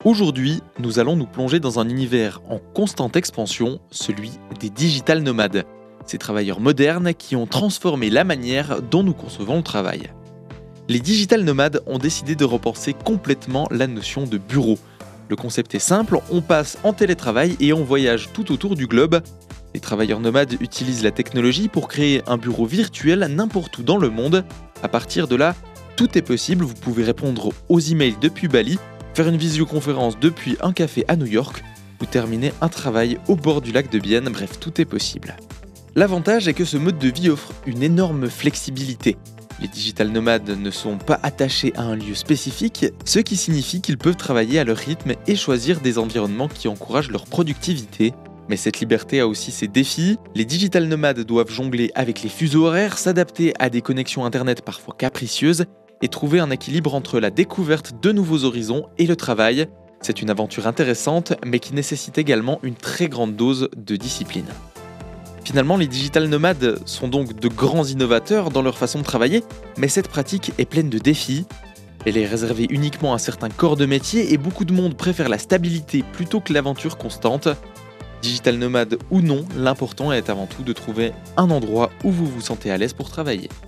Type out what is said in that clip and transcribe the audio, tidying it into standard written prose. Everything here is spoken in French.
Aujourd'hui, nous allons nous plonger dans un univers en constante expansion, celui des digital nomades. Ces travailleurs modernes qui ont transformé la manière dont nous concevons le travail. Les digital nomades ont décidé de repenser complètement la notion de bureau. Le concept est simple, on passe en télétravail et on voyage tout autour du globe. Les travailleurs nomades utilisent la technologie pour créer un bureau virtuel n'importe où dans le monde. À partir de là, tout est possible, vous pouvez répondre aux emails depuis Bali, faire une visioconférence depuis un café à New York ou terminer un travail au bord du lac de Bienne, bref, tout est possible. L'avantage est que ce mode de vie offre une énorme flexibilité. Les digital nomades ne sont pas attachés à un lieu spécifique, ce qui signifie qu'ils peuvent travailler à leur rythme et choisir des environnements qui encouragent leur productivité. Mais cette liberté a aussi ses défis. Les digital nomades doivent jongler avec les fuseaux horaires, s'adapter à des connexions internet parfois capricieuses et trouver un équilibre entre la découverte de nouveaux horizons et le travail. C'est une aventure intéressante, mais qui nécessite également une très grande dose de discipline. Finalement, les digital nomades sont donc de grands innovateurs dans leur façon de travailler, mais cette pratique est pleine de défis. Elle est réservée uniquement à certains corps de métier et beaucoup de monde préfère la stabilité plutôt que l'aventure constante. Digital nomade ou non, l'important est avant tout de trouver un endroit où vous vous sentez à l'aise pour travailler.